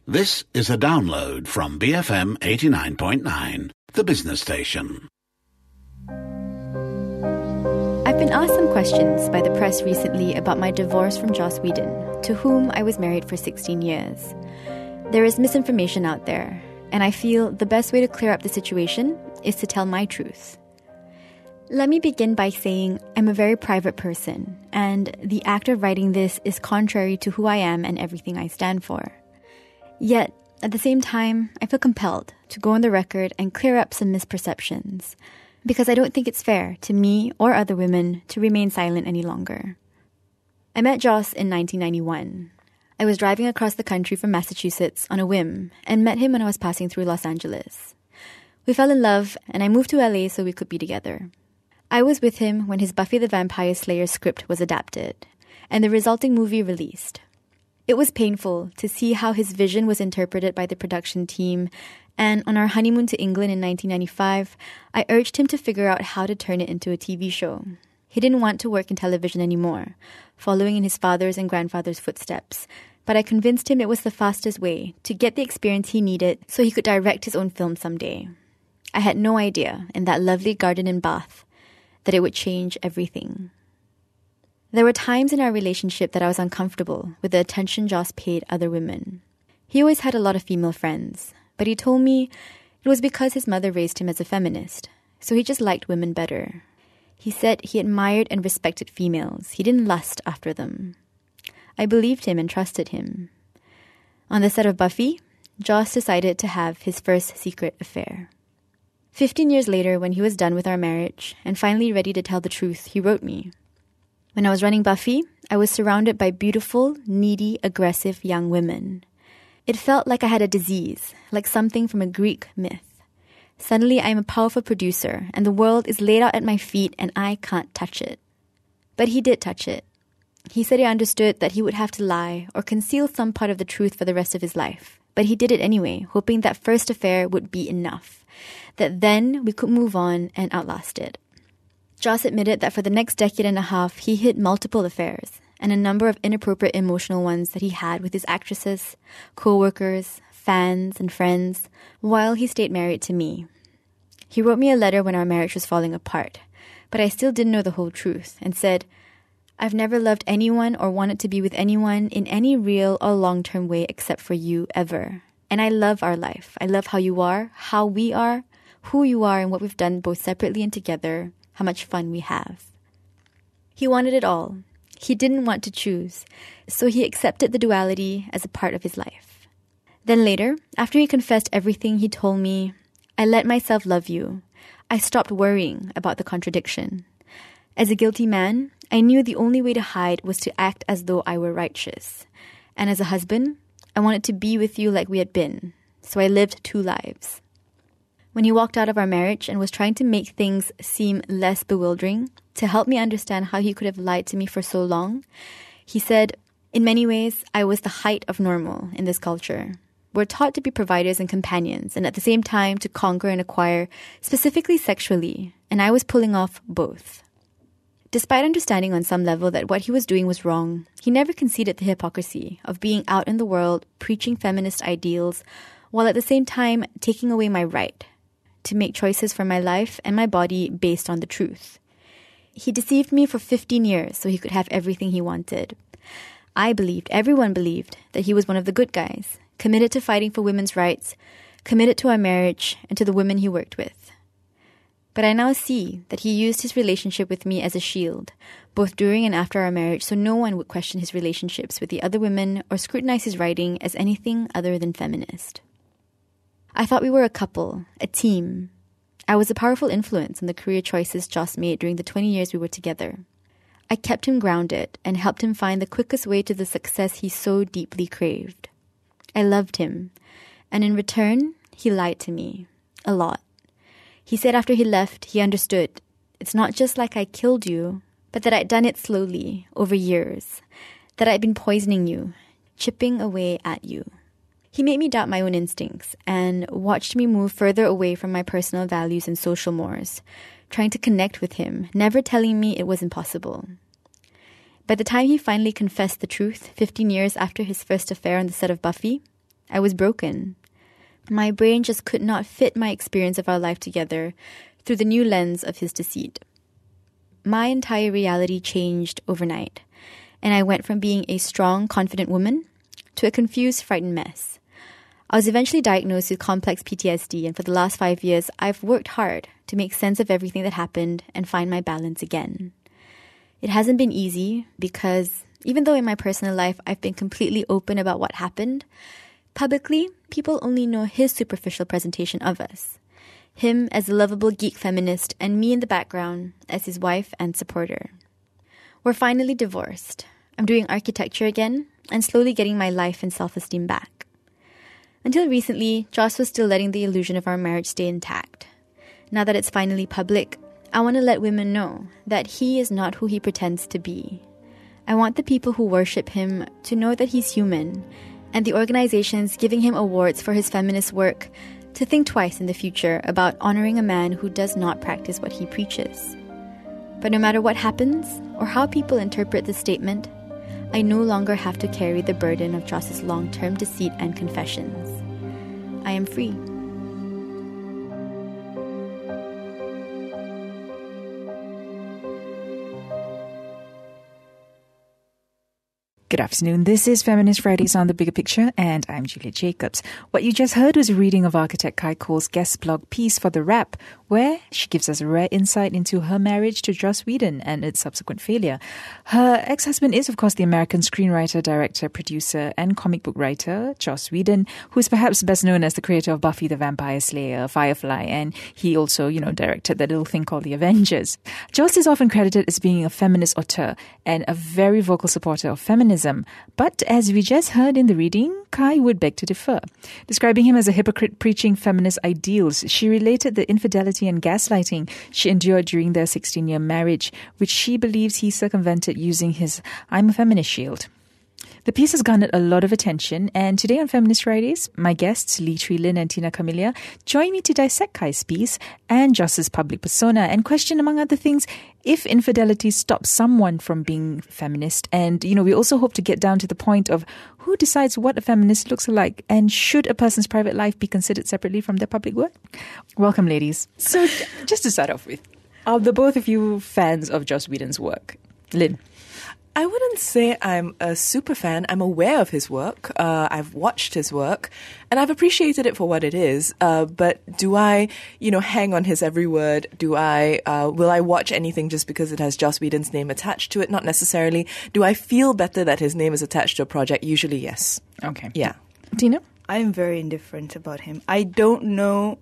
This is a download from BFM 89.9, the business station. I've been asked some questions by the press recently about my divorce from Joss Whedon, to whom I was married for 16 years. There is misinformation out there, and I feel the best way to clear up the situation is to tell my truth. Let me begin by saying I'm a very private person, and the act of writing this is contrary to who I am and everything I stand for. Yet, at the same time, I feel compelled to go on the record and clear up some misperceptions, because I don't think it's fair to me or other women to remain silent any longer. I met Joss in 1991. I was driving across the country from Massachusetts on a whim and met him when I was passing through Los Angeles. We fell in love, and I moved to LA so we could be together. I was with him when his Buffy the Vampire Slayer script was adapted, and the resulting movie released. It was painful to see how his vision was interpreted by the production team, and on our honeymoon to England in 1995, I urged him to figure out how to turn it into a TV show. He didn't want to work in television anymore, following in his father's and grandfather's footsteps, but I convinced him it was the fastest way to get the experience he needed so he could direct his own film someday. I had no idea, in that lovely garden in Bath, that it would change everything. There were times in our relationship that I was uncomfortable with the attention Joss paid other women. He always had a lot of female friends, but he told me it was because his mother raised him as a feminist, so he just liked women better. He said he admired and respected females. He didn't lust after them. I believed him and trusted him. On the set of Buffy, Joss decided to have his first secret affair. 15 years later, when he was done with our marriage and finally ready to tell the truth, he wrote me. When I was running Buffy, I was surrounded by beautiful, needy, aggressive young women. It felt like I had a disease, like something from a Greek myth. Suddenly, I am a powerful producer, and the world is laid out at my feet, and I can't touch it. But he did touch it. He said he understood that he would have to lie or conceal some part of the truth for the rest of his life. But he did it anyway, hoping that first affair would be enough, that then we could move on and outlast it. Joss admitted that for the next decade and a half, he hid multiple affairs and a number of inappropriate emotional ones that he had with his actresses, co-workers, fans, and friends, while he stayed married to me. He wrote me a letter when our marriage was falling apart, but I still didn't know the whole truth, and said, "I've never loved anyone or wanted to be with anyone in any real or long-term way except for you, ever. And I love our life. I love how you are, how we are, who you are, and what we've done both separately and together, how much fun we have." He wanted it all. He didn't want to choose, so he accepted the duality as a part of his life. Then later, after he confessed everything, he told me, "I let myself love you. I stopped worrying about the contradiction. As a guilty man, I knew the only way to hide was to act as though I were righteous. And as a husband, I wanted to be with you like we had been, so I lived two lives." When he walked out of our marriage and was trying to make things seem less bewildering, to help me understand how he could have lied to me for so long, he said, "In many ways, I was the height of normal in this culture. We're taught to be providers and companions, and at the same time to conquer and acquire, specifically sexually, and I was pulling off both." Despite understanding on some level that what he was doing was wrong, he never conceded the hypocrisy of being out in the world preaching feminist ideals, while at the same time taking away my right to make choices for my life and my body based on the truth. He deceived me for 15 years so he could have everything he wanted. I believed, everyone believed, that he was one of the good guys, committed to fighting for women's rights, committed to our marriage and to the women he worked with. But I now see that he used his relationship with me as a shield, both during and after our marriage, so no one would question his relationships with the other women or scrutinize his writing as anything other than feminist. I thought we were a couple, a team. I was a powerful influence on the career choices Joss made during the 20 years we were together. I kept him grounded and helped him find the quickest way to the success he so deeply craved. I loved him, and in return, he lied to me. A lot. He said after he left, he understood. It's not just like I killed you, but that I'd done it slowly, over years. That I'd been poisoning you, chipping away at you. He made me doubt my own instincts and watched me move further away from my personal values and social mores, trying to connect with him, never telling me it was impossible. By the time he finally confessed the truth, 15 years after his first affair on the set of Buffy, I was broken. My brain just could not fit my experience of our life together through the new lens of his deceit. My entire reality changed overnight, and I went from being a strong, confident woman to a confused, frightened mess. I was eventually diagnosed with complex PTSD, and for the last 5 years, I've worked hard to make sense of everything that happened and find my balance again. It hasn't been easy because even though in my personal life I've been completely open about what happened, publicly, people only know his superficial presentation of us. Him as a lovable geek feminist and me in the background as his wife and supporter. We're finally divorced. I'm doing architecture again and slowly getting my life and self-esteem back. Until recently, Joss was still letting the illusion of our marriage stay intact. Now that it's finally public, I want to let women know that he is not who he pretends to be. I want the people who worship him to know that he's human, and the organizations giving him awards for his feminist work to think twice in the future about honoring a man who does not practice what he preaches. But no matter what happens, or how people interpret this statement, I no longer have to carry the burden of Joss's long-term deceit and confessions. I am free. Good afternoon. This is Feminist Fridays on The Bigger Picture, and I'm Julia Jacobs. What you just heard was a reading of architect Kai Cole's guest blog piece for The Wrap, where she gives us a rare insight into her marriage to Joss Whedon and its subsequent failure. Her ex-husband is, of course, the American screenwriter, director, producer, and comic book writer, Joss Whedon, who is perhaps best known as the creator of Buffy the Vampire Slayer, Firefly, and he also, directed that little thing called The Avengers. Joss is often credited as being a feminist auteur and a very vocal supporter of feminism. But as we just heard in the reading, Kai would beg to differ. Describing him as a hypocrite preaching feminist ideals, she related the infidelity and gaslighting she endured during their 16-year marriage, which she believes he circumvented using his I'm a feminist shield. The piece has garnered a lot of attention, and today on Feminist Fridays, my guests Lee Chui Lin and Tina Camilla join me to dissect Kai's piece and Joss's public persona and question, among other things, if infidelity stops someone from being feminist. And, we also hope to get down to the point of who decides what a feminist looks like, and should a person's private life be considered separately from their public work? Welcome, ladies. So, just to start off with, are the both of you fans of Joss Whedon's work? Lynn? I wouldn't say I'm a super fan. I'm aware of his work. I've watched his work, and I've appreciated it for what it is. But do I, hang on his every word? Will I watch anything just because it has Joss Whedon's name attached to it? Not necessarily. Do I feel better that his name is attached to a project? Usually, yes. Okay. Yeah. Tina? I'm very indifferent about him. I don't know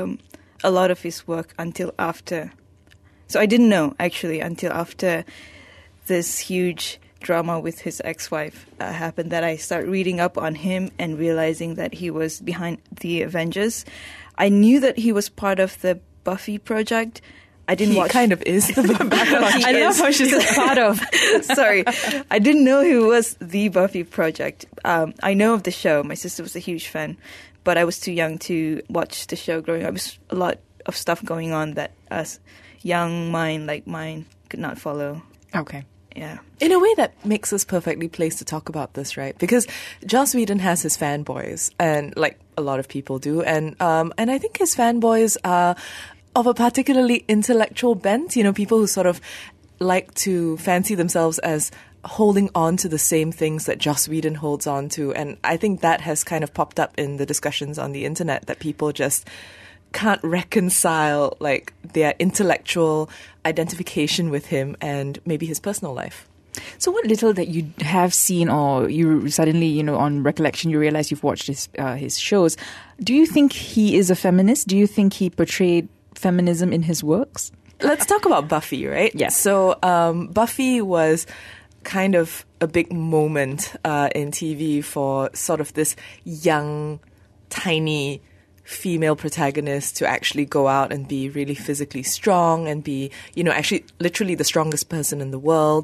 a lot of his work until after. So I didn't know, actually, until after this huge drama with his ex-wife happened, that I started reading up on him and realizing that he was behind the Avengers. I knew that he was part of the Buffy project. I didn't watch. He kind of is the Buffy project. I love how she said part of. Sorry. I didn't know he was the Buffy project. I know of the show. My sister was a huge fan, but I was too young to watch the show growing up. There was a lot of stuff going on that a young mind like mine could not follow. Okay. Yeah. In a way that makes us perfectly placed to talk about this, right? Because Joss Whedon has his fanboys, and like a lot of people do, and I think his fanboys are of a particularly intellectual bent. People who sort of like to fancy themselves as holding on to the same things that Joss Whedon holds on to, and I think that has kind of popped up in the discussions on the internet, that people just can't reconcile like their intellectual identification with him and maybe his personal life. So what little that you have seen, or you suddenly, on recollection, you realize you've watched his shows, do you think he is a feminist? Do you think he portrayed feminism in his works? Let's talk about Buffy, right? Yes. So Buffy was kind of a big moment in TV for sort of this young, tiny female protagonist to actually go out and be really physically strong and be, actually literally the strongest person in the world.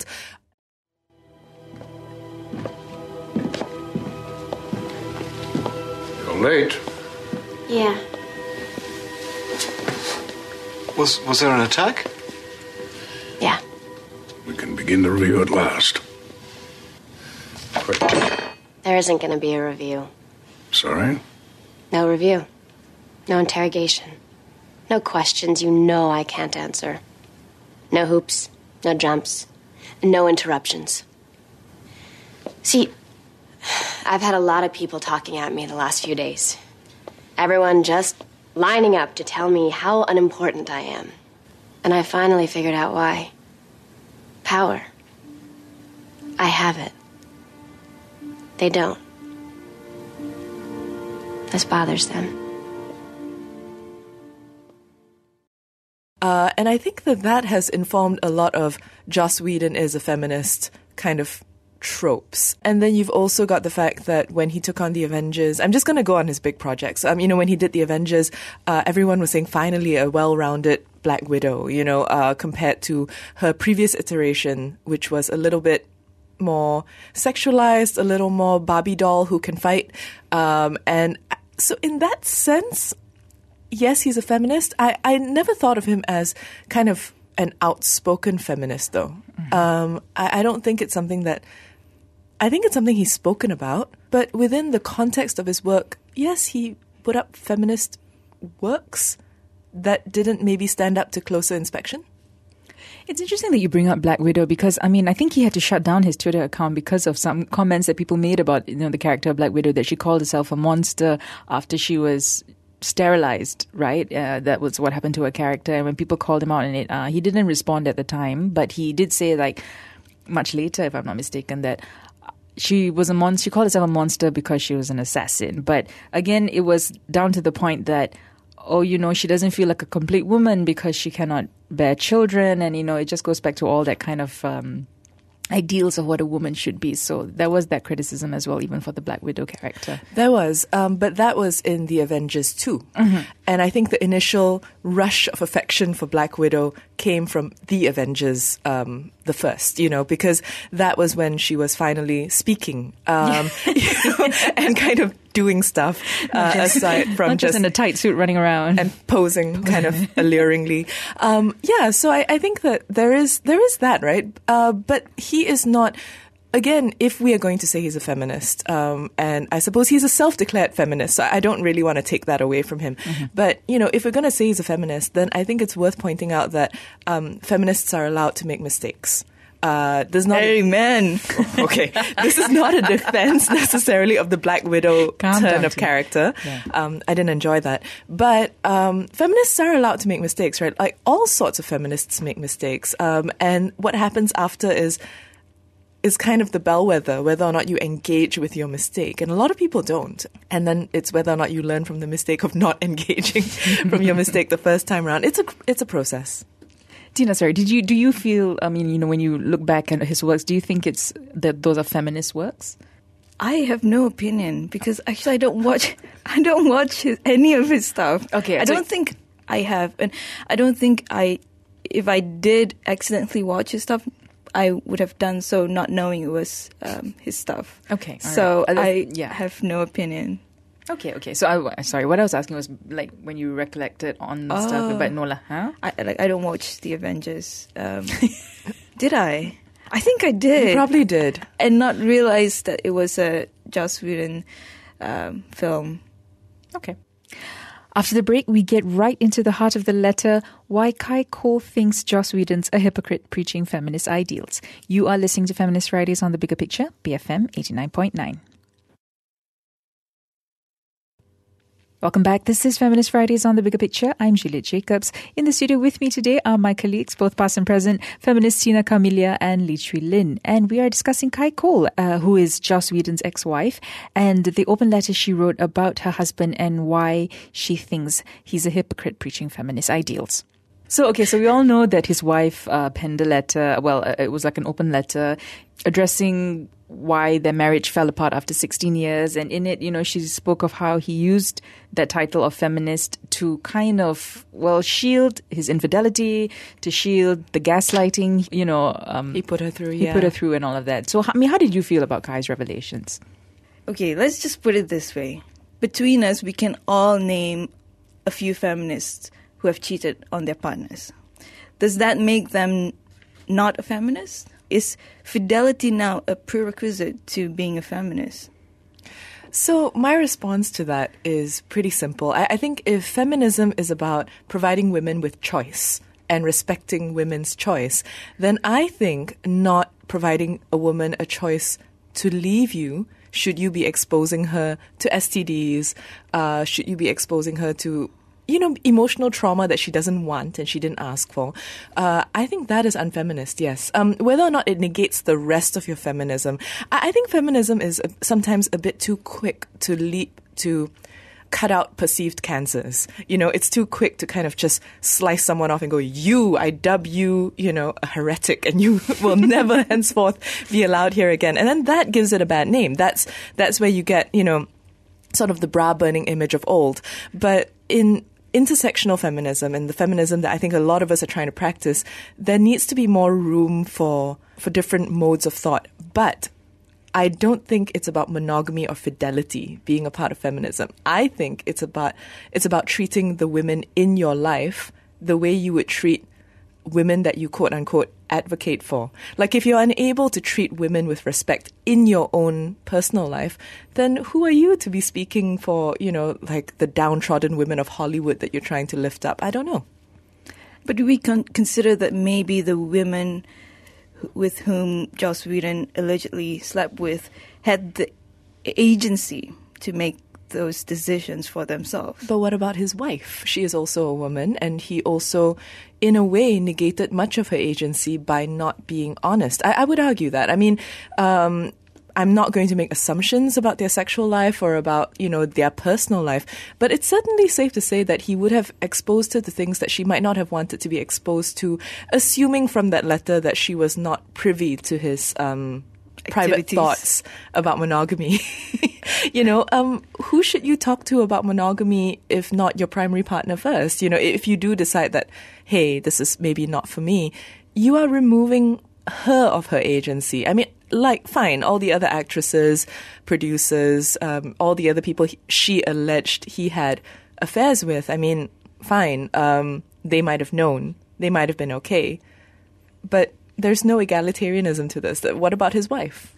You're late. Yeah. Was there an attack? Yeah. We can begin the review at last. Quick. There isn't going to be a review. Sorry? No review. No interrogation. No questions you know I can't answer. No hoops. No jumps. No interruptions. See, I've had a lot of people talking at me the last few days. Everyone just lining up to tell me how unimportant I am. And I finally figured out why. Power. I have it. They don't. This bothers them. And I think that has informed a lot of Joss Whedon is a feminist kind of tropes. And then you've also got the fact that when he took on the Avengers, I'm just going to go on his big projects. When he did the Avengers, everyone was saying finally a well-rounded Black Widow, compared to her previous iteration, which was a little bit more sexualized, a little more Barbie doll who can fight. And so in that sense, yes, he's a feminist. I never thought of him as kind of an outspoken feminist, though. Mm-hmm. I don't think it's something that... I think it's something he's spoken about, but within the context of his work, yes, he put up feminist works that didn't maybe stand up to closer inspection. It's interesting that you bring up Black Widow because, I think he had to shut down his Twitter account because of some comments that people made about, the character of Black Widow, that she called herself a monster after she was sterilized, right? That was what happened to her character. And when people called him out on it, he didn't respond at the time, but he did say, much later, if I'm not mistaken, that she was a monster. She called herself a monster because she was an assassin. But again, it was down to the point that, she doesn't feel like a complete woman because she cannot bear children. And, it just goes back to all that kind of ideals of what a woman should be. So there was that criticism as well, even for the Black Widow character. There was, but that was in the Avengers too. Mm-hmm. And I think the initial rush of affection for Black Widow came from the Avengers, the first, because that was when she was finally speaking, and kind of doing stuff, aside from not just in a tight suit running around and posing kind of alluringly. So I think that there is that, right? But he is not, again, if we are going to say he's a feminist, and I suppose he's a self-declared feminist, so I don't really want to take that away from him. Mm-hmm. But, if we're going to say he's a feminist, then I think it's worth pointing out that feminists are allowed to make mistakes. Amen. Okay. This is not a defense necessarily of the Black Widow turn of character. Yeah. I didn't enjoy that. But feminists are allowed to make mistakes, right? Like all sorts of feminists make mistakes. And what happens after is kind of the bellwether, whether or not you engage with your mistake. And a lot of people don't. And then it's whether or not you learn from the mistake of not engaging from your mistake the first time around. It's a process. Tina, sorry, do you feel, when you look back at his works, do you think it's that those are feminist works? I have no opinion because actually I don't watch any of his stuff. Okay. I don't think I have. And I don't think if I did accidentally watch his stuff, I would have done so not knowing it was his stuff. Okay. So right. I have no opinion. Okay. So, sorry, what I was asking was, when you recollected on stuff about Nola, huh? I don't watch the Avengers. Did I? I think I did. You probably did. And not realize that it was a Joss Whedon film. Okay. After the break, we get right into the heart of the letter, why Kai Cole thinks Joss Whedon's a hypocrite preaching feminist ideals. You are listening to Feminist Fridays on The Bigger Picture, BFM 89.9. Welcome back. This is Feminist Fridays on The Bigger Picture. I'm Juliet Jacobs. In the studio with me today are my colleagues, both past and present, feminist Tina Camelia and Lee Chui Lin. And we are discussing Kai Cole, who is Joss Whedon's ex-wife, and the open letter she wrote about her husband and why she thinks he's a hypocrite preaching feminist ideals. So we all know that his wife penned a letter. Well, it was like an open letter addressing why their marriage fell apart after 16 years. And in it, she spoke of how he used that title of feminist to kind of, shield his infidelity, to shield the gaslighting, he put her through, He put her through and all of that. So, how did you feel about Kai's revelations? Okay, let's just put it this way. Between us, we can all name a few feminists who have cheated on their partners. Does that make them not a feminist? Is fidelity now a prerequisite to being a feminist? So my response to that is pretty simple. I think if feminism is about providing women with choice and respecting women's choice, then I think not providing a woman a choice to leave you, should you be exposing her to STDs, should you be exposing her to emotional trauma that she doesn't want and she didn't ask for. I think that is unfeminist, yes. Whether or not it negates the rest of your feminism, I think feminism is sometimes a bit too quick to leap to cut out perceived cancers. It's too quick to kind of just slice someone off and go, I dub you, a heretic, and you will never henceforth be allowed here again. And then that gives it a bad name. That's where you get, sort of the bra-burning image of old. But in intersectional feminism and the feminism that I think a lot of us are trying to practice, there needs to be more room for different modes of thought. But I don't think it's about monogamy or fidelity being a part of feminism. I think it's about treating the women in your life the way you would treat women that you quote unquote advocate for. Like, if you're unable to treat women with respect in your own personal life, then who are you to be speaking for, like the downtrodden women of Hollywood that you're trying to lift up? I don't know. But do we consider that maybe the women with whom Joss Whedon allegedly slept with had the agency to make those decisions for themselves? But what about his wife? She is also a woman, and he also, in a way, negated much of her agency by not being honest. I would argue that. I mean, I'm not going to make assumptions about their sexual life or about, their personal life, but it's certainly safe to say that he would have exposed her to things that she might not have wanted to be exposed to, assuming from that letter that she was not privy to his private thoughts about monogamy. Who should you talk to about monogamy if not your primary partner first? If you do decide that, hey, this is maybe not for me, you are removing her of her agency. I mean, fine, all the other actresses, producers, all the other people she alleged he had affairs with, I mean, fine, they might have known, they might have been okay, but there's no egalitarianism to this. What about his wife?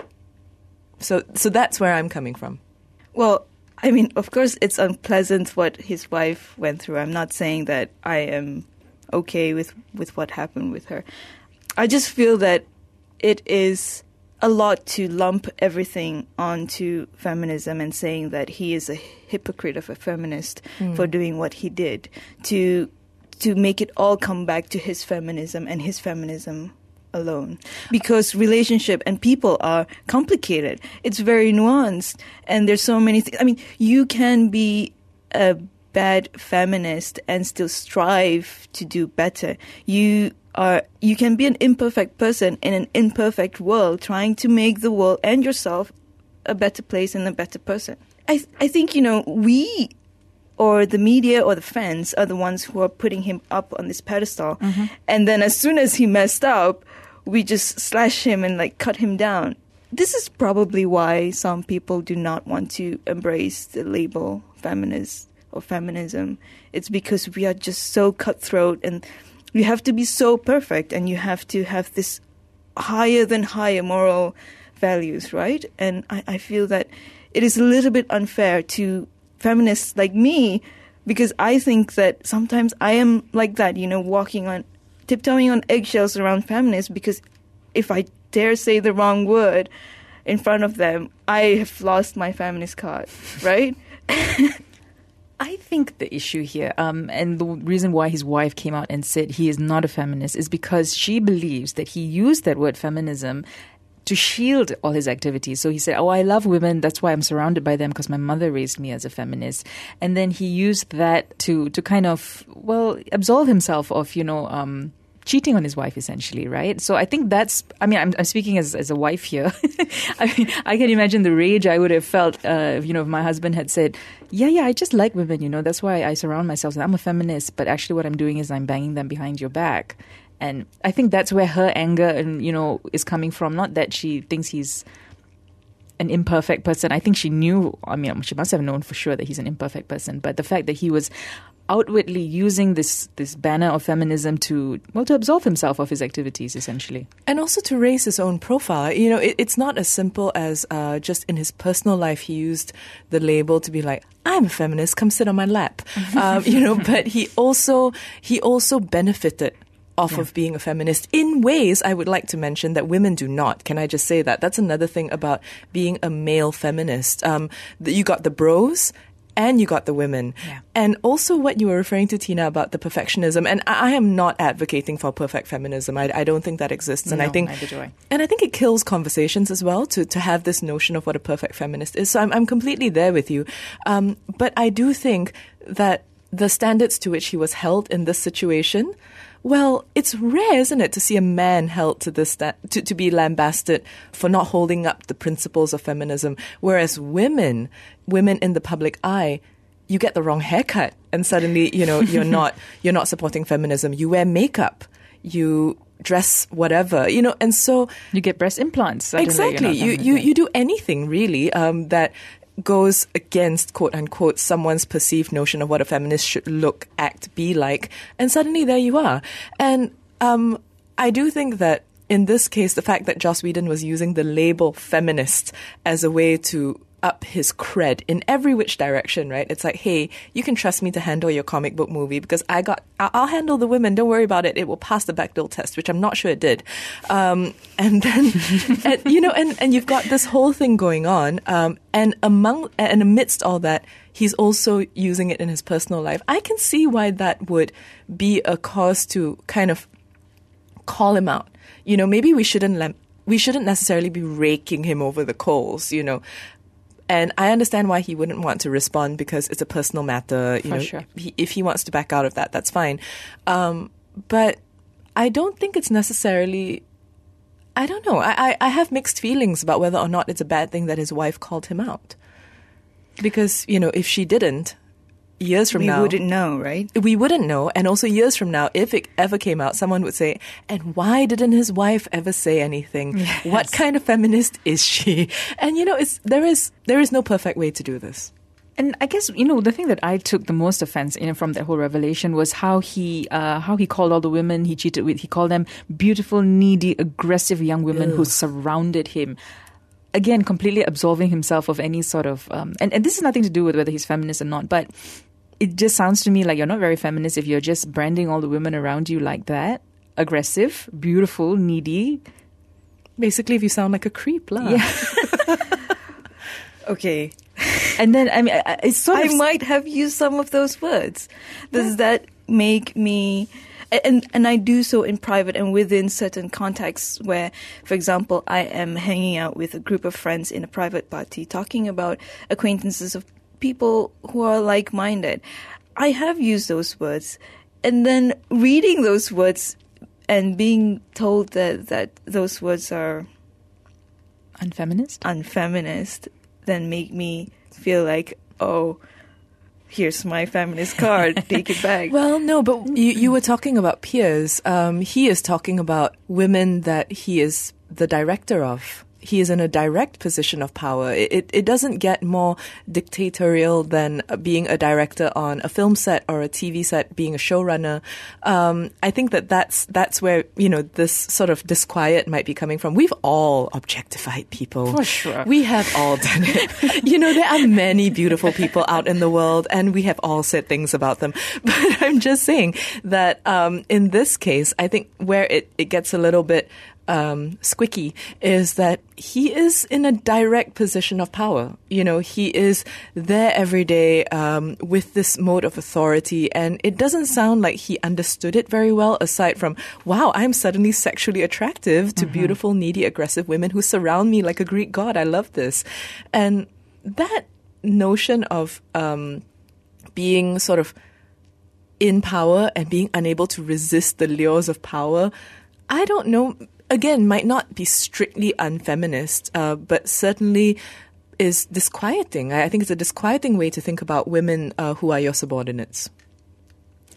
So that's where I'm coming from. Well, I mean, of course, it's unpleasant what his wife went through. I'm not saying that I am okay with what happened with her. I just feel that it is a lot to lump everything onto feminism and saying that he is a hypocrite of a feminist for doing what he did, to make it all come back to his feminism and his feminism alone, because relationship and people are complicated. It's very nuanced, and there's so many things. I mean, you can be a bad feminist and still strive to do better. You can be an imperfect person in an imperfect world, trying to make the world and yourself a better place and a better person. I think, we or the media or the fans are the ones who are putting him up on this pedestal. Mm-hmm. And then as soon as he messed up, we just slash him and cut him down. This is probably why some people do not want to embrace the label feminist or feminism. It's because we are just so cutthroat, and you have to be so perfect, and you have to have this higher than higher moral values, right? And I feel that it is a little bit unfair to feminists like me, because I think that sometimes I am like that, tiptoeing on eggshells around feminists, because if I dare say the wrong word in front of them, I have lost my feminist card, right? I think the issue here, and the reason why his wife came out and said he is not a feminist, is because she believes that he used that word feminism to shield all his activities. So he said, I love women, that's why I'm surrounded by them, because my mother raised me as a feminist. And then he used that to kind of, absolve himself of, cheating on his wife, essentially, right? So I think I'm speaking as a wife here. I mean, I can imagine the rage I would have felt, if my husband had said, yeah, I just like women, that's why I surround myself. I'm a feminist, but actually what I'm doing is I'm banging them behind your back. And I think that's where her anger and, is coming from. Not that she thinks he's an imperfect person. I think she knew, she must have known for sure that he's an imperfect person. But the fact that he was outwardly using this banner of feminism to absolve himself of his activities, essentially. And also to raise his own profile. You know, it's not as simple as just in his personal life he used the label to be like, I'm a feminist, come sit on my lap. But he also benefited off of being a feminist in ways I would like to mention that women do not. Can I just say that? That's another thing about being a male feminist. You got the bros and you got the women. Yeah. And also what you were referring to, Tina, about the perfectionism. And I am not advocating for perfect feminism. I don't think that exists. And neither do I. And I think it kills conversations as well to have this notion of what a perfect feminist is. So I'm completely there with you. But I do think that the standards to which he was held in this situation, well, it's rare, isn't it, to see a man held to this to be lambasted for not holding up the principles of feminism, whereas women in the public eye, you get the wrong haircut and suddenly, you're not supporting feminism. You wear makeup, you dress whatever, and so you get breast implants. Suddenly. Exactly, you do anything really that goes against, quote unquote, someone's perceived notion of what a feminist should look, act, be like. And suddenly there you are. And I do think that in this case, the fact that Joss Whedon was using the label feminist as a way to up his cred in every which direction, right? It's like, hey, you can trust me to handle your comic book movie because I'll handle the women. Don't worry about it. It will pass the Bechdel test, which I'm not sure it did. And then, and you've got this whole thing going on. And amidst all that, he's also using it in his personal life. I can see why that would be a cause to kind of call him out. Maybe we shouldn't necessarily be raking him over the coals, And I understand why he wouldn't want to respond because it's a personal matter. Sure. If he wants to back out of that, that's fine. But I don't think it's necessarily, I don't know. I have mixed feelings about whether or not it's a bad thing that his wife called him out. Because, if she didn't, years from now... We wouldn't know, right? We wouldn't know. And also years from now, if it ever came out, someone would say, and why didn't his wife ever say anything? Yes. What kind of feminist is she? And, there is no perfect way to do this. And I guess, the thing that I took the most offense in from that whole revelation was how he called all the women he cheated with. He called them beautiful, needy, aggressive young women who surrounded him. Again, completely absolving himself of any sort of... and this has nothing to do with whether he's feminist or not, but it just sounds to me like you're not very feminist if you're just branding all the women around you like that. Aggressive, beautiful, needy. Basically, if you sound like a creep, lah. Yeah. Okay. And then, it's sort of... I might have used some of those words. Does that make me... And I do so in private and within certain contexts where, for example, I am hanging out with a group of friends in a private party talking about acquaintances of people who are like-minded. I have used those words. And then reading those words and being told that those words are... Unfeminist, then make me feel like, oh... Here's my feminist card. Take it back. Well, no, but you were talking about peers. He is talking about women that he is the director of. He is in a direct position of power. It doesn't get more dictatorial than being a director on a film set or a TV set, being a showrunner. I think that's where, this sort of disquiet might be coming from. We've all objectified people. For sure. We have all done it. There are many beautiful people out in the world and we have all said things about them. But I'm just saying that in this case, I think where it gets a little bit squicky is that he is in a direct position of power. He is there every day with this mode of authority, and it doesn't sound like he understood it very well, aside from, wow, I'm suddenly sexually attractive to beautiful, needy, aggressive women who surround me like a Greek god. I love this. And that notion of being sort of in power and being unable to resist the lures of power, I don't know, again, might not be strictly unfeminist, but certainly is disquieting. I think it's a disquieting way to think about women who are your subordinates.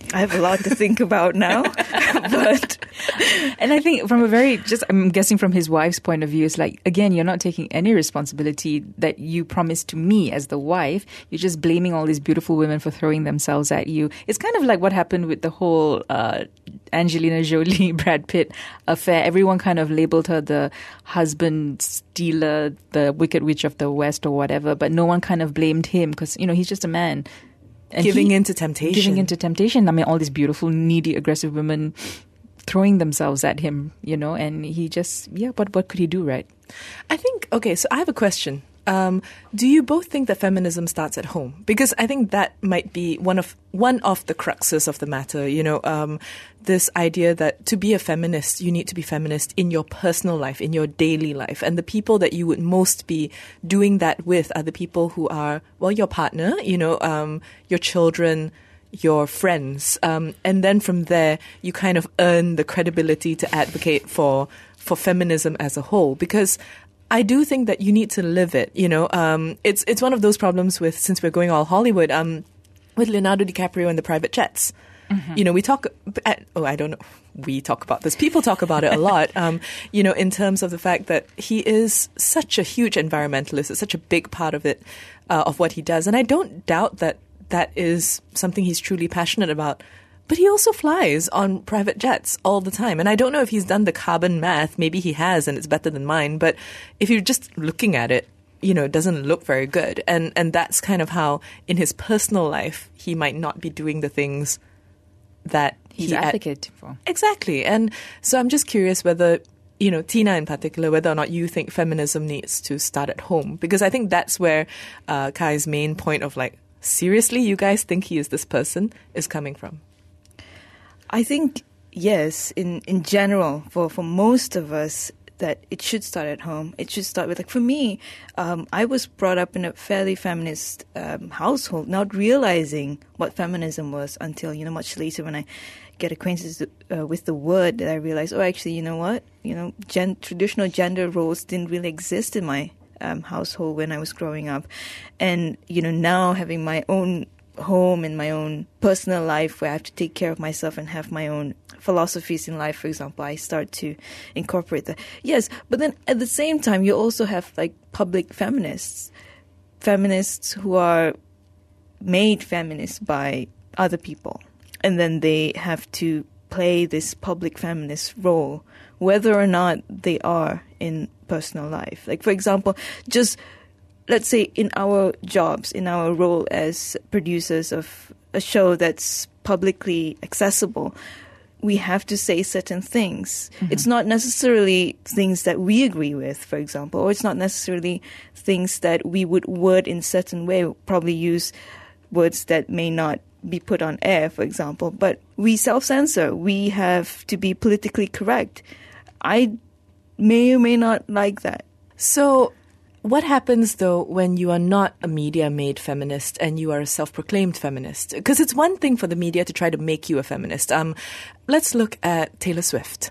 I have a lot to think about now, but And I think from I'm guessing from his wife's point of view, it's like, again, you're not taking any responsibility that you promised to me as the wife. You're just blaming all these beautiful women for throwing themselves at you. It's kind of like what happened with the whole Angelina Jolie, Brad Pitt affair. Everyone kind of labeled her the husband stealer, the Wicked Witch of the West or whatever, but no one kind of blamed him because, he's just a man. And Giving into temptation. I mean, all these beautiful, needy, aggressive women throwing themselves at him, and he just, what could he do, right? I think, okay, so I have a question. Do you both think that feminism starts at home? Because I think that might be one of the cruxes of the matter. This idea that to be a feminist, you need to be feminist in your personal life, in your daily life, and the people that you would most be doing that with are the people who are, well, your partner, your children, your friends, and then from there you kind of earn the credibility to advocate for feminism as a whole, because I do think that you need to live it. It's one of those problems with, since we're going all Hollywood, with Leonardo DiCaprio and the private jets. Mm-hmm. We talk about this. People talk about it a lot, in terms of the fact that he is such a huge environmentalist. It's such a big part of it, of what he does. And I don't doubt that is something he's truly passionate about. But he also flies on private jets all the time. And I don't know if he's done the carbon math. Maybe he has, and it's better than mine. But if you're just looking at it, it doesn't look very good. And that's kind of how, in his personal life, he might not be doing the things that he's advocating for. Exactly. And so I'm just curious whether, Tina in particular, whether or not you think feminism needs to start at home. Because I think that's where Kai's main point of like, seriously, you guys think he is this person, is coming from. I think, yes, in general, for most of us, that it should start at home. It should start with, like, for me, I was brought up in a fairly feminist household, not realizing what feminism was until, much later when I get acquainted with the word, that I realized, actually, you know what? Traditional gender roles didn't really exist in my household when I was growing up. And, now having my own home and my own personal life where I have to take care of myself and have my own philosophies in life, for example, I start to incorporate that. Yes, but then at the same time, you also have like public feminists who are made feminist by other people. And then they have to play this public feminist role, whether or not they are in personal life. Like, for example, just let's say in our jobs, in our role as producers of a show that's publicly accessible, we have to say certain things. Mm-hmm. It's not necessarily things that we agree with, for example, or it's not necessarily things that we would word in a certain way. We'll probably use words that may not be put on air, for example, but we self-censor. We have to be politically correct. I may or may not like that. So what happens, though, when you are not a media-made feminist and you are a self-proclaimed feminist? Because it's one thing for the media to try to make you a feminist. Let's look at Taylor Swift.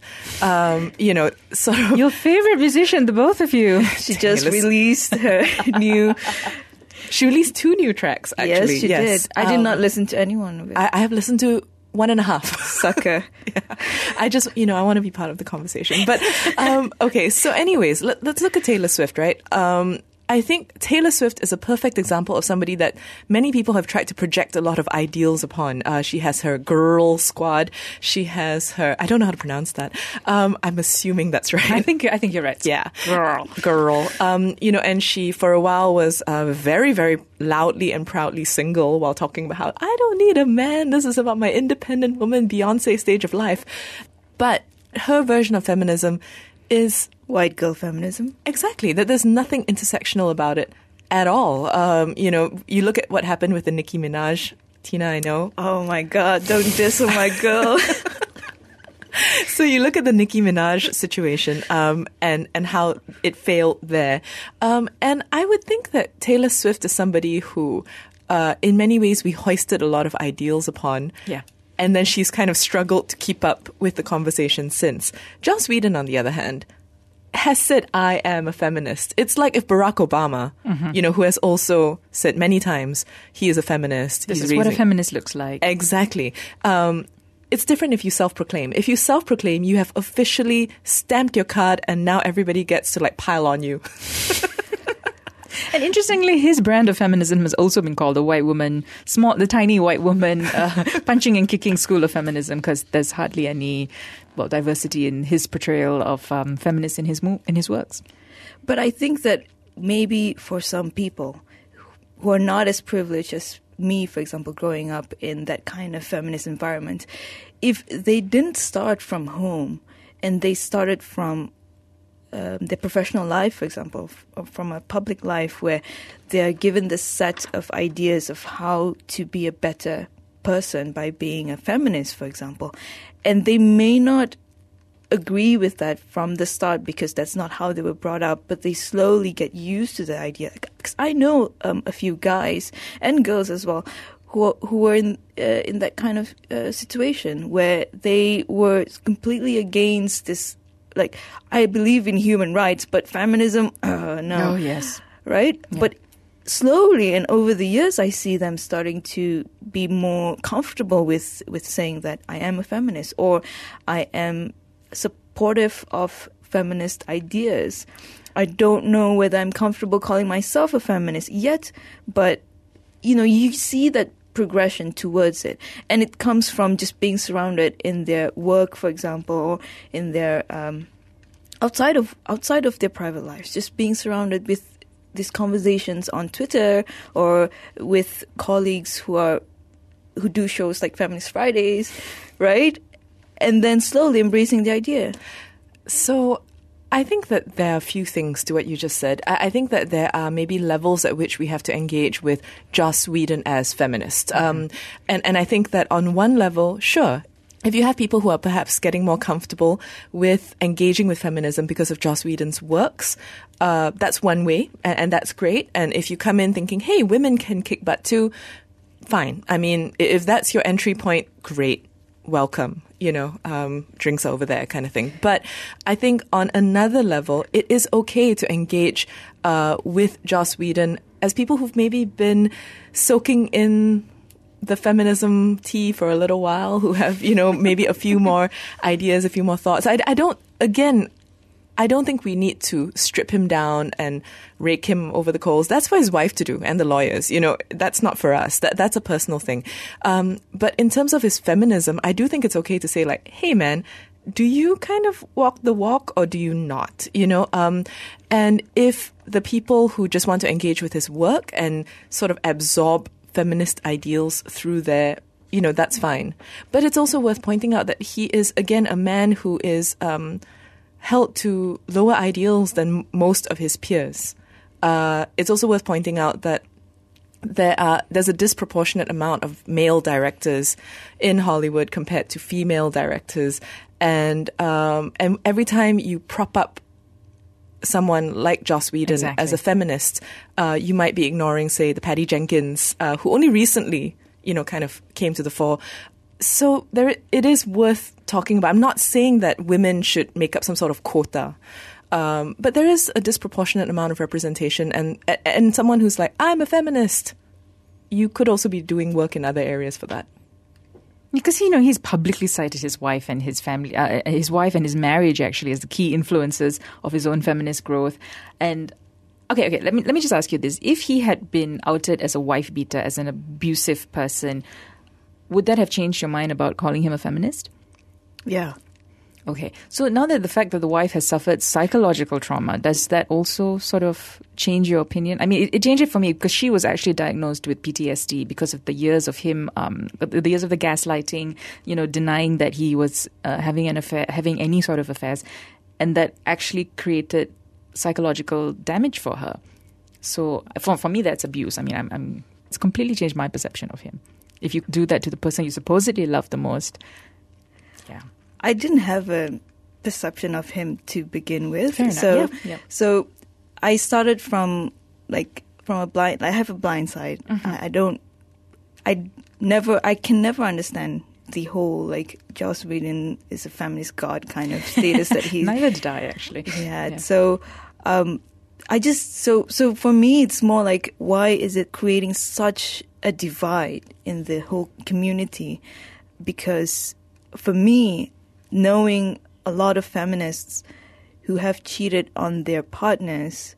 Sort of your favorite musician, the both of you. She just released her new... She released 2 new tracks, actually. Yes, she did. I did not listen to any one of it. I have listened to 1.5. Sucker. Yeah. I just, I want to be part of the conversation. But, okay, so anyways, let's look at Taylor Swift, right? I think Taylor Swift is a perfect example of somebody that many people have tried to project a lot of ideals upon. She has her girl squad. She has her, I don't know how to pronounce that. I'm assuming that's right. I think you're right. Yeah. Girl. And she for a while was very, very loudly and proudly single while talking about how I don't need a man. This is about my independent woman, Beyonce stage of life. But her version of feminism is white girl feminism. Exactly. That there's nothing intersectional about it at all. You look at what happened with the Nicki Minaj. Tina, I know. Oh my God, don't diss on my girl. So you look at the Nicki Minaj situation and how it failed there. And I would think that Taylor Swift is somebody who, in many ways, we hoisted a lot of ideals upon. Yeah. And then she's kind of struggled to keep up with the conversation since. Joss Whedon, on the other hand, has said, I am a feminist. It's like if Barack Obama, who has also said many times he is a feminist. This is what a feminist looks like. Exactly. It's different if you self-proclaim. If you self-proclaim, you have officially stamped your card and now everybody gets to pile on you. And interestingly, his brand of feminism has also been called the white woman, the tiny white woman punching and kicking school of feminism, because there's hardly any diversity in his portrayal of feminists in his works. But I think that maybe for some people who are not as privileged as me, for example, growing up in that kind of feminist environment, if they didn't start from home and they started from their professional life, for example, from a public life where they are given this set of ideas of how to be a better person by being a feminist, for example, and they may not agree with that from the start because that's not how they were brought up, but they slowly get used to the idea. Because I know a few guys and girls as well who were in that kind of situation where they were completely against this. Like, I believe in human rights, but feminism, no. Oh, yes. Right? Yeah. But slowly and over the years, I see them starting to be more comfortable with saying that I am a feminist or I am supportive of feminist ideas. I don't know whether I'm comfortable calling myself a feminist yet, but, you see that progression towards it, and it comes from just being surrounded in their work, for example, or in their outside of their private lives, just being surrounded with these conversations on Twitter or with colleagues who do shows like Feminist Fridays, right? And then slowly embracing the idea. So I think that there are a few things to what you just said. I think that there are maybe levels at which we have to engage with Joss Whedon as feminist. And I think that on one level, sure, if you have people who are perhaps getting more comfortable with engaging with feminism because of Joss Whedon's works, that's one way, and that's great. And if you come in thinking, hey, women can kick butt too, fine. I mean, if that's your entry point, great. Welcome, drinks over there kind of thing. But I think on another level, it is okay to engage with Joss Whedon as people who've maybe been soaking in the feminism tea for a little while, who have, maybe a few more ideas, a few more thoughts. I don't think we need to strip him down and rake him over the coals. That's for his wife to do and the lawyers. That's not for us. That's a personal thing. But in terms of his feminism, I do think it's okay to say hey man, do you kind of walk the walk or do you not? And if the people who just want to engage with his work and sort of absorb feminist ideals through their, that's fine. But it's also worth pointing out that he is, again, a man who is held to lower ideals than most of his peers. It's also worth pointing out that there's a disproportionate amount of male directors in Hollywood compared to female directors, and every time you prop up someone like Joss Whedon as a feminist, you might be ignoring, say, the Patty Jenkins, who only recently, kind of came to the fore. So it is worth talking about. I'm not saying that women should make up some sort of quota, but there is a disproportionate amount of representation, and someone who's like, I'm a feminist, you could also be doing work in other areas for that. Because, he's publicly cited his wife and his family, his wife and his marriage actually as the key influences of his own feminist growth. And okay, let me just ask you this: if he had been outed as a wife beater, as an abusive person, would that have changed your mind about calling him a feminist? Yeah. Okay. So now that the fact that the wife has suffered psychological trauma, does that also sort of change your opinion? I mean, it changed it for me because she was actually diagnosed with PTSD because of the years of him, the years of the gaslighting, denying that he was having an affair, having any sort of affairs, and that actually created psychological damage for her. So for me, that's abuse. I mean, it's completely changed my perception of him. If you do that to the person you supposedly love the most, yeah. I didn't have a perception of him to begin with. Fair enough. So I started from a blind. I have a blind side. Mm-hmm. I can never understand the whole like Joss Whedon is a feminist god kind of status that he's Neither did I, actually. yeah. So I just so for me it's more like, why is it creating such a divide in the whole community? Because for me, knowing a lot of feminists who have cheated on their partners,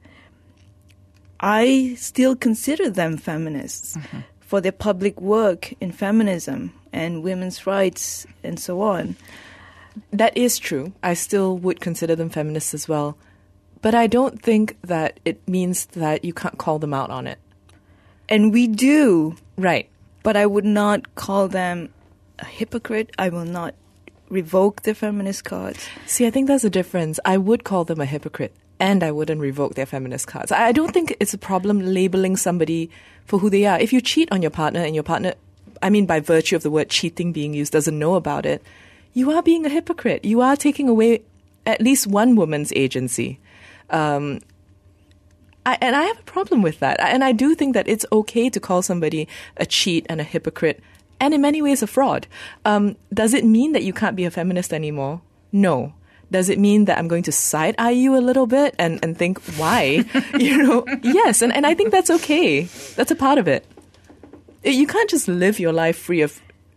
I still consider them feminists for their public work in feminism and women's rights and so on. That is true. I still would consider them feminists as well. But I don't think that it means that you can't call them out on it. And we do. Right. But I would not call them a hypocrite. I will not revoke their feminist cards. See, I think there's a difference. I would call them a hypocrite, and I wouldn't revoke their feminist cards. I don't think it's a problem labeling somebody for who they are. If you cheat on your partner and your partner, I mean by virtue of the word cheating being used, doesn't know about it, you are being a hypocrite. You are taking away at least one woman's agency. And I have a problem with that. And I do think that it's okay to call somebody a cheat and a hypocrite, and in many ways a fraud. Does it mean that you can't be a feminist anymore? No. Does it mean that I'm going to side-eye you a little bit and think, why? Yes. And I think that's okay. That's a part of it. You can't just live your life free of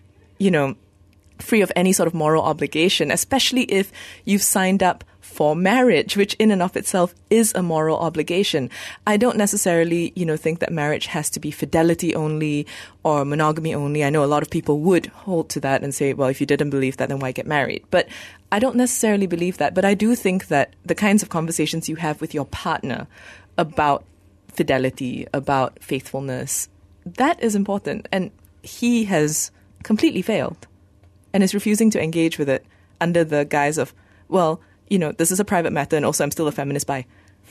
any sort of moral obligation, especially if you've signed up for marriage, which in and of itself is a moral obligation. I don't necessarily, think that marriage has to be fidelity only or monogamy only. I know a lot of people would hold to that and say, well, if you didn't believe that, then why get married? But I don't necessarily believe that. But I do think that the kinds of conversations you have with your partner about fidelity, about faithfulness, that is important. And he has completely failed and is refusing to engage with it under the guise of, well, this is a private matter, and also I'm still a feminist by,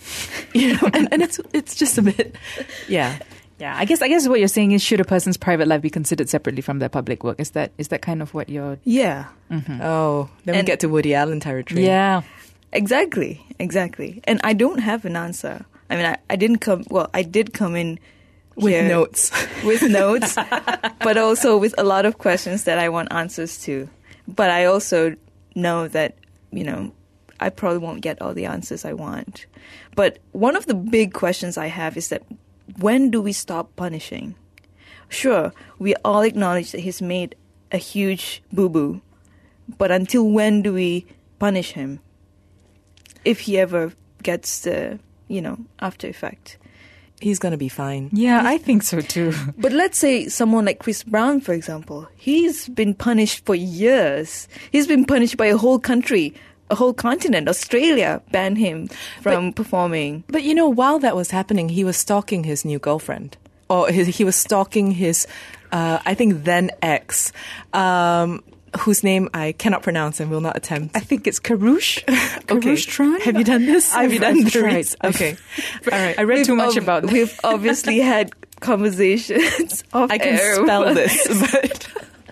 and it's just a bit, yeah. Yeah, I guess what you're saying is, should a person's private life be considered separately from their public work? Is that kind of what you're... Yeah. Mm-hmm. Oh, then we get to Woody Allen territory. Yeah. Exactly. And I don't have an answer. I mean, I did come in with notes. With notes, but also with a lot of questions that I want answers to. But I also know that, I probably won't get all the answers I want. But one of the big questions I have is that, when do we stop punishing? Sure, we all acknowledge that he's made a huge boo-boo, but until when do we punish him? If he ever gets the, after effect. He's going to be fine. Yeah, I think so too. But let's say someone like Chris Brown, for example. He's been punished for years. He's been punished by a whole country, a whole continent. Australia banned him from performing. But while that was happening, he was stalking his new girlfriend. Or he was stalking his, I think, then ex, whose name I cannot pronounce and will not attempt. I think it's Karush. Karush Tran? Have you done this? I've tried. Okay. All right. I read too much about this. We've obviously had conversations off I can air. spell this,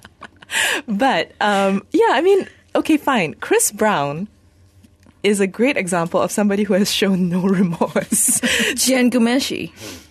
but okay, fine. Chris Brown is a great example of somebody who has shown no remorse. Jian Ghomeshi.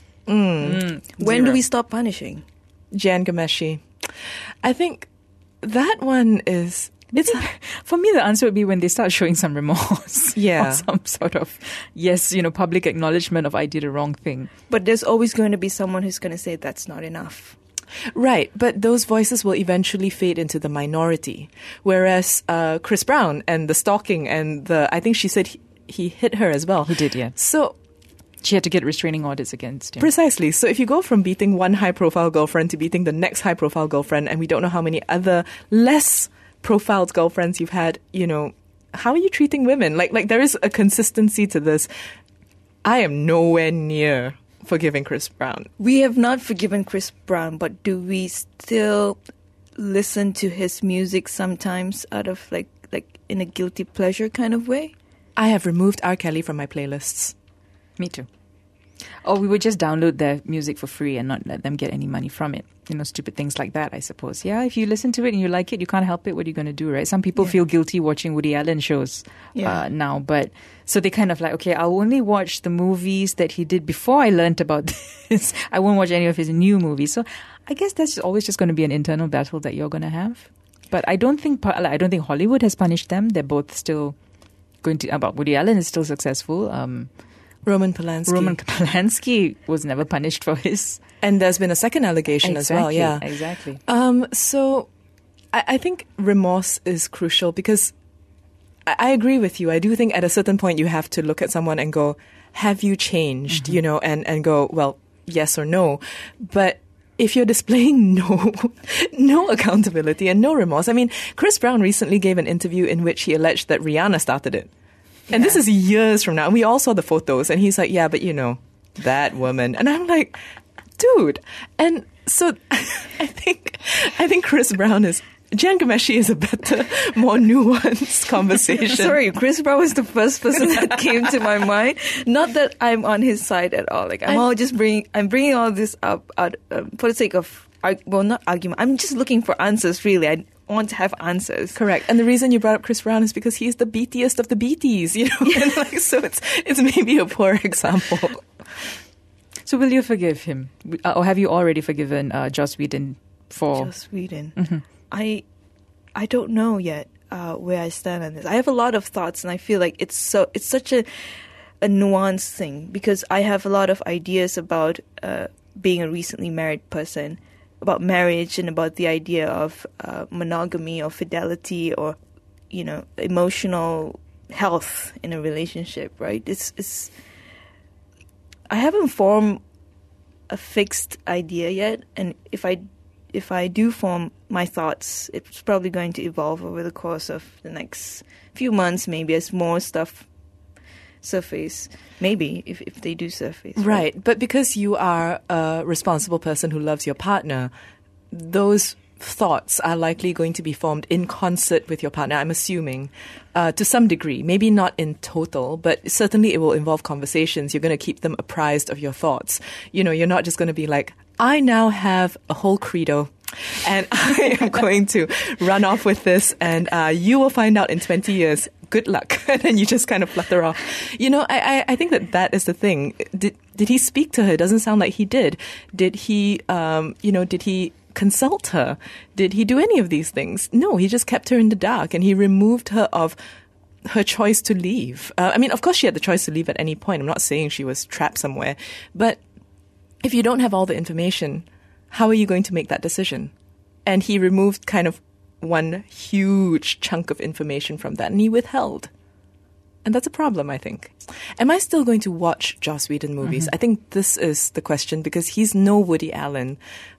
When do we stop punishing? Jian Ghomeshi. I think that one is... For me, the answer would be when they start showing some remorse. Yeah. Or some sort of, public acknowledgement of I did a wrong thing. But there's always going to be someone who's going to say that's not enough. Right, but those voices will eventually fade into the minority. Whereas Chris Brown and the stalking and I think she said he hit her as well. He did, yeah. So she had to get restraining orders against him. Precisely. So if you go from beating one high-profile girlfriend to beating the next high-profile girlfriend, and we don't know how many other less profiled girlfriends you've had, how are you treating women? Like there is a consistency to this. I am nowhere near forgiving Chris Brown. We have not forgiven Chris Brown, but do we still listen to his music sometimes out of like in a guilty pleasure kind of way? I have removed R. Kelly from my playlists. Me too. Or we would just download their music for free and not let them get any money from it. Stupid things like that, I suppose. Yeah, if you listen to it and you like it, you can't help it. What are you going to do, right? Some people feel guilty watching Woody Allen shows now. But so they kind of like, okay, I'll only watch the movies that he did before I learned about this. I won't watch any of his new movies. So I guess that's always just going to be an internal battle that you're going to have. But I don't think Hollywood has punished them. They're both still going to. About Woody Allen is still successful. Roman Polanski was never punished for his. And there's been a second allegation as well. Yeah, exactly. So I think remorse is crucial because I agree with you. I do think at a certain point you have to look at someone and go, have you changed? You know, and go, well, yes or no. But if you're displaying no accountability and no remorse, I mean, Chris Brown recently gave an interview in which he alleged that Rihanna started it. And this is years from now. And we all saw the photos. And he's like, yeah, but you know, that woman. And I'm like, dude. And so I think Chris Brown is... Jian Ghomeshi is a better, more nuanced conversation. Sorry, Chris Brown was the first person that came to my mind. Not that I'm on his side at all. Like I'm bringing all this up for the sake of not argument. I'm just looking for answers. Really, I want to have answers. Correct. And the reason you brought up Chris Brown is because he's the beatiest of the beaties. You know, and like, so it's maybe a poor example. So will you forgive him, or have you already forgiven Joss Whedon for Joss Whedon? Mm-hmm. I don't know yet where I stand on this. I have a lot of thoughts, and I feel like it's such a nuanced thing because I have a lot of ideas about being a recently married person, about marriage, and about the idea of monogamy or fidelity or, you know, emotional health in a relationship. Right? It's. I haven't formed a fixed idea yet, and if I do form my thoughts, it's probably going to evolve over the course of the next few months, maybe as more stuff surface. Maybe if they do surface. Right. But because you are a responsible person who loves your partner, those thoughts are likely going to be formed in concert with your partner, I'm assuming, to some degree. Maybe not in total, but certainly it will involve conversations. You're going to keep them apprised of your thoughts. You know, you're not just going to be like, I now have a whole credo and I am going to run off with this and you will find out in 20 years. Good luck. And then you just kind of flutter off. You know, I think that is the thing. Did he speak to her? It doesn't sound like he did. Did he, did he consult her? Did he do any of these things? No, he just kept her in the dark and he removed her of her choice to leave. I mean, of course she had the choice to leave at any point. I'm not saying she was trapped somewhere, but if you don't have all the information, how are you going to make that decision? And he removed kind of one huge chunk of information from that, and he withheld. And that's a problem, I think. Am I still going to watch Joss Whedon movies? I think this is the question, because he's no Woody Allen,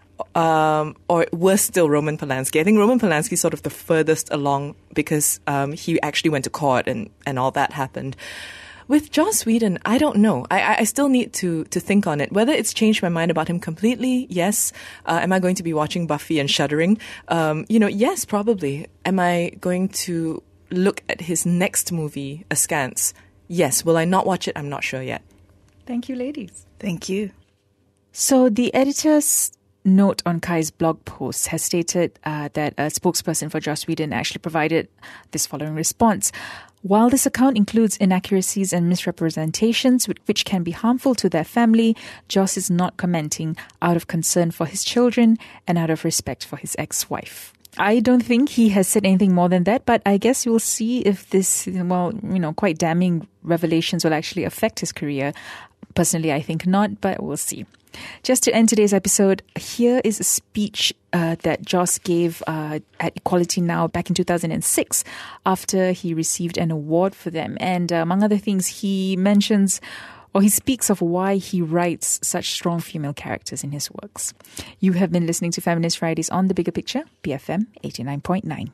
or worse still, Roman Polanski. I think Roman Polanski is sort of the furthest along because he actually went to court and all that happened. With Joss Whedon, I don't know. I still need to think on it. Whether it's changed my mind about him completely, yes. Am I going to be watching Buffy and shuddering? Yes, probably. Am I going to look at his next movie askance? Yes. Will I not watch it? I'm not sure yet. Thank you, ladies. Thank you. So the editor's note on Kai's blog post has stated that a spokesperson for Joss Whedon actually provided this following response. While this account includes inaccuracies and misrepresentations which can be harmful to their family, Joss is not commenting out of concern for his children and out of respect for his ex-wife. I don't think he has said anything more than that, but I guess we'll see if this, quite damning revelations will actually affect his career. Personally, I think not, but we'll see. Just to end today's episode, here is a speech that Joss gave at Equality Now back in 2006 after he received an award for them. And among other things, he mentions or he speaks of why he writes such strong female characters in his works. You have been listening to Feminist Fridays on The Bigger Picture, BFM 89.9.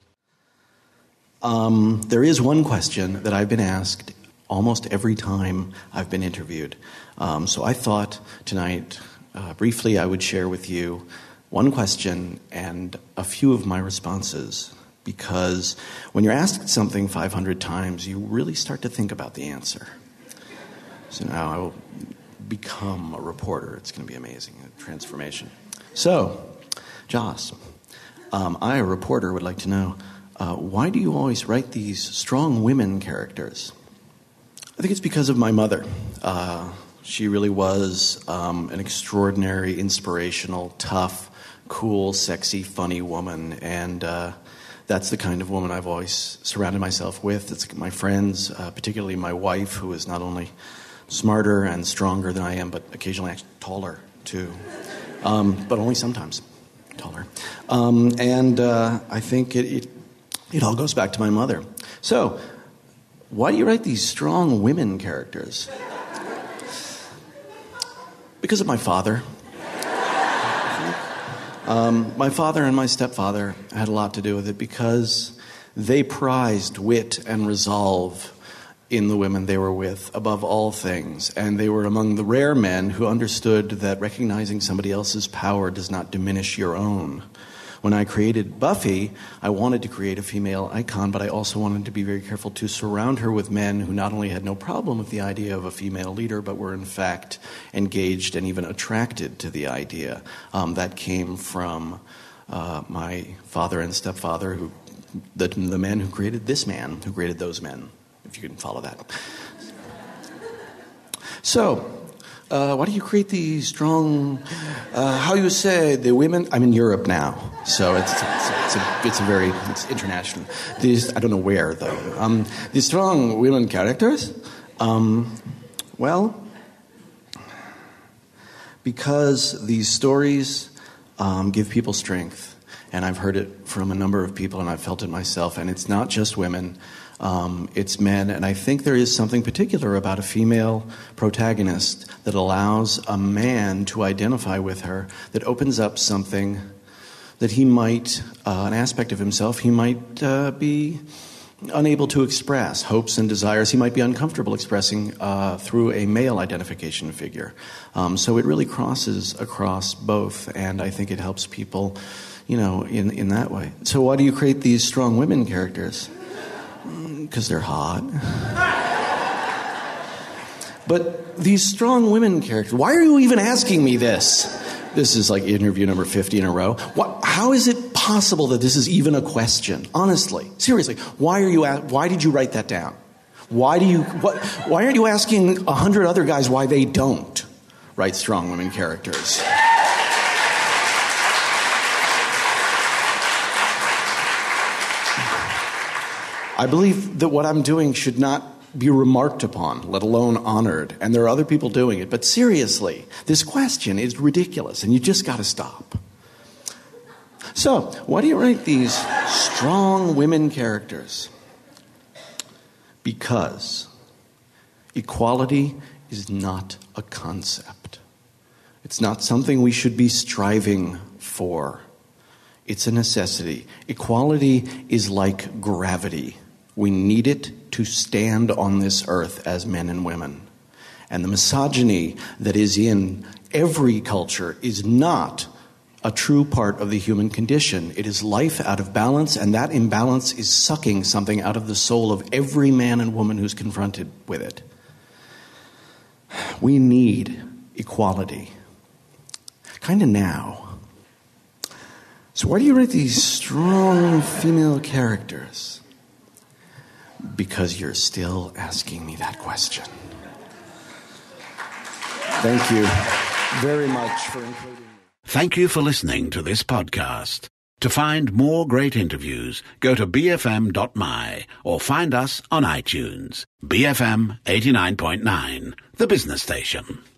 There is one question that I've been asked almost every time I've been interviewed. So I thought tonight, briefly, I would share with you one question and a few of my responses, because when you're asked something 500 times, you really start to think about the answer. So now I will become a reporter. It's going to be amazing, a transformation. So, Joss, I, a reporter, would like to know, why do you always write these strong women characters? I think it's because of my mother. She really was an extraordinary, inspirational, tough, cool, sexy, funny woman. And that's the kind of woman I've always surrounded myself with. It's my friends, particularly my wife, who is not only smarter and stronger than I am, but occasionally actually taller, too. But only sometimes taller. I think it all goes back to my mother. So, why do you write these strong women characters? Because of my father. My father and my stepfather had a lot to do with it because they prized wit and resolve in the women they were with above all things. And they were among the rare men who understood that recognizing somebody else's power does not diminish your own. When I created Buffy, I wanted to create a female icon, but I also wanted to be very careful to surround her with men who not only had no problem with the idea of a female leader, but were in fact engaged and even attracted to the idea. That came from my father and stepfather, the men who created this man, who created those men, if you can follow that. So, why do you create these strong, how you say, the women? I'm in Europe now, so it's international. I don't know where, though. These strong women characters, well, because these stories give people strength. And I've heard it from a number of people, and I've felt it myself. And it's not just women, it's men. And I think there is something particular about a female protagonist that allows a man to identify with her, that opens up something that he might, an aspect of himself, he might be unable to express, hopes and desires he might be uncomfortable expressing through a male identification figure. So it really crosses across both, and I think it helps people, in that way. So why do you create these strong women characters? Because they're hot. But these strong women characters, why are you even asking me this? This is like interview number 50 in a row. How is it possible that this is even a question? Honestly, seriously, why did you write that down? Why aren't you asking 100 other guys why they don't write strong women characters? I believe that what I'm doing should not be remarked upon, let alone honored. And there are other people doing it. But seriously, this question is ridiculous, and you just got to stop. So, why do you write these strong women characters? Because equality is not a concept. It's not something we should be striving for. It's a necessity. Equality is like gravity. We need it to stand on this earth as men and women. And the misogyny that is in every culture is not a true part of the human condition. It is life out of balance, and that imbalance is sucking something out of the soul of every man and woman who's confronted with it. We need equality. Kind of now. So why do you write these strong female characters? Because you're still asking me that question. Thank you very much for including me. Thank you for listening to this podcast. To find more great interviews, go to bfm.my or find us on iTunes. BFM 89.9, the business station.